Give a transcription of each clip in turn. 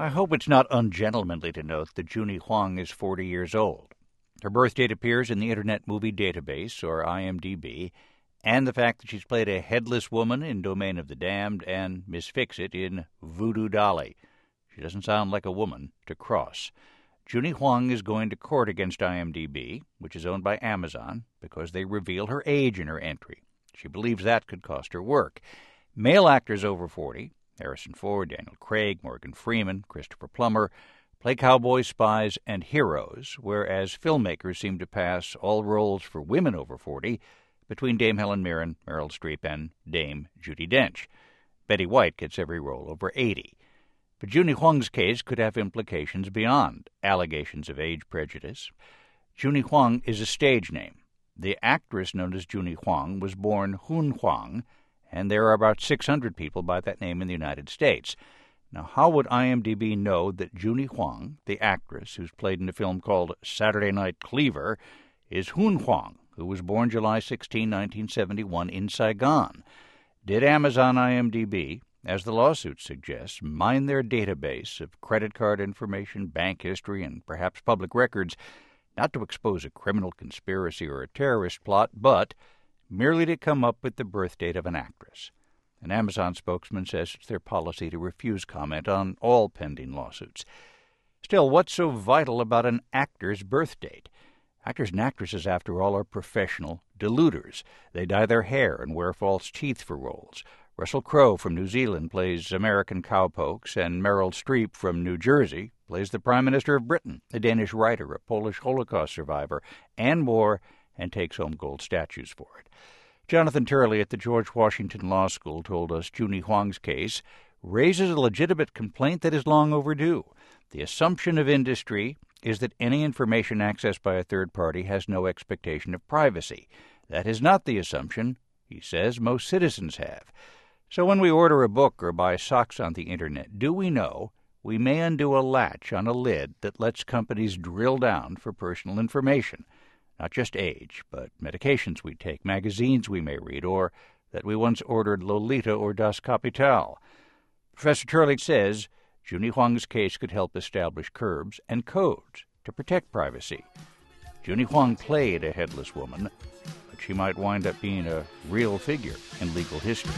I hope it's not ungentlemanly to note that Junie Huang is 40 years old. Her birth date appears in the Internet Movie Database, or IMDb, and the fact that she's played a headless woman in Domain of the Damned and Miss Fix-It in Voodoo Dolly. She doesn't sound like a woman to cross. Junie Huang is going to court against IMDb, which is owned by Amazon, because they reveal her age in her entry. She believes that could cost her work. Male actors over 40, Harrison Ford, Daniel Craig, Morgan Freeman, Christopher Plummer, play cowboys, spies, and heroes, whereas filmmakers seem to pass all roles for women over 40 between Dame Helen Mirren, Meryl Streep, and Dame Judi Dench. Betty White gets every role over 80. But Junie Huang's case could have implications beyond allegations of age prejudice. Junie Huang is a stage name. The actress known as Junie Huang was born Hun Huang, and there are about 600 people by that name in the United States. Now, how would IMDb know that Junie Huang, the actress who's played in a film called Saturday Night Cleaver, is Hun Huang, who was born July 16, 1971 in Saigon? Did Amazon IMDb, as the lawsuit suggests, mine their database of credit card information, bank history, and perhaps public records, not to expose a criminal conspiracy or a terrorist plot, but merely to come up with the birth date of an actress? An Amazon spokesman says it's their policy to refuse comment on all pending lawsuits. Still, what's so vital about an actor's birth date? Actors and actresses, after all, are professional deluders. They dye their hair and wear false teeth for roles. Russell Crowe from New Zealand plays American cowpokes, and Meryl Streep from New Jersey plays the Prime Minister of Britain, a Danish writer, a Polish Holocaust survivor, and more, and takes home gold statues for it. Jonathan Turley at the George Washington Law School told us Junie Huang's case raises a legitimate complaint that is long overdue. The assumption of industry is that any information accessed by a third party has no expectation of privacy. That is not the assumption, he says, most citizens have. So when we order a book or buy socks on the Internet, do we know we may undo a latch on a lid that lets companies drill down for personal information? Not just age, but medications we take, magazines we may read, or that we once ordered Lolita or Das Kapital. Professor Turley says Junie Huang's case could help establish curbs and codes to protect privacy. Junie Huang played a headless woman, but she might wind up being a real figure in legal history.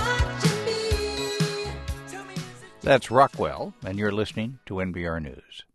That's Rockwell, and you're listening to NPR News.